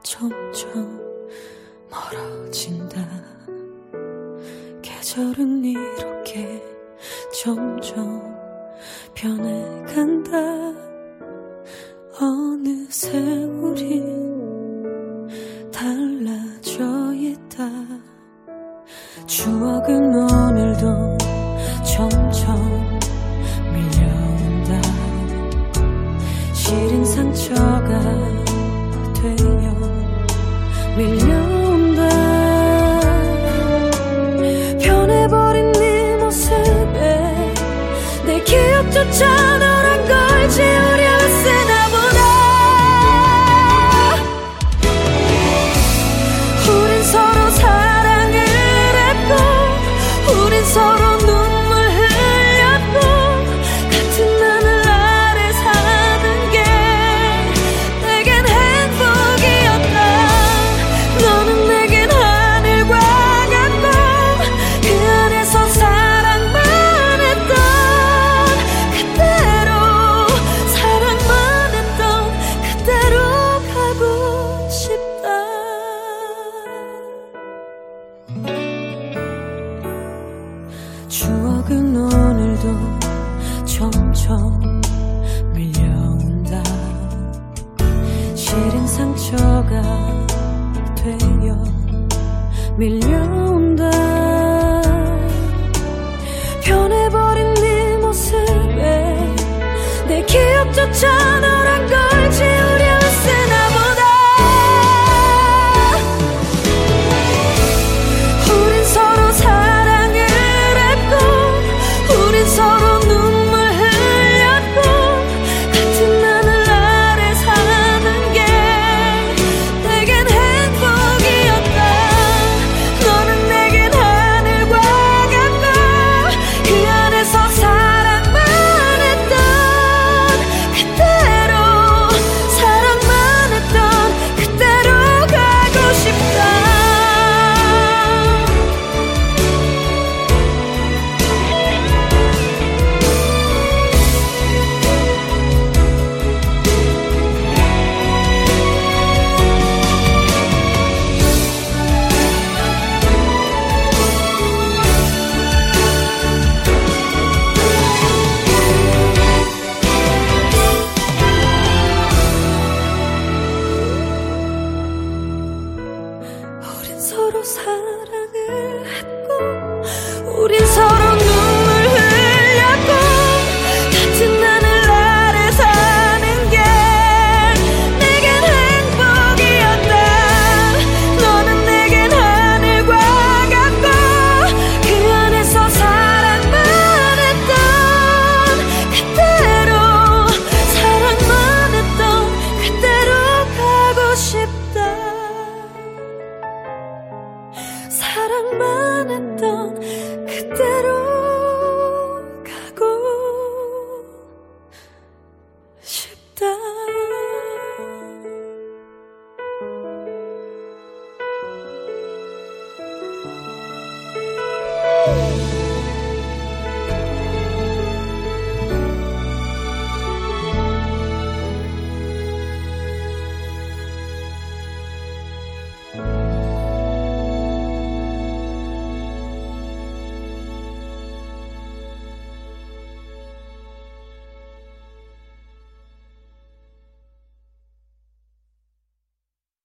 점점 멀어진다. 계절은 이렇게 점점 변해간다. 어느새 우린 달라져 있다. 추억은 오늘도 점점 밀려온다. 시린 상처가 되어 밀려온다. 변해버린 네 모습에 내 기억조차 너란 걸 지우려 쓰나 보다. 우린 서로 사랑을 했고 우린 서로 눈물 흘렸고 같은 하늘 아래 사는 게 내겐 행복이었다. 너는 내겐 하늘과 같고 그 안에서 사랑만 했던 그대로 사랑만 했던 그대로 가고 싶다. 추억은 오늘도 점점 밀려온다. 시린 상처가 되어 밀려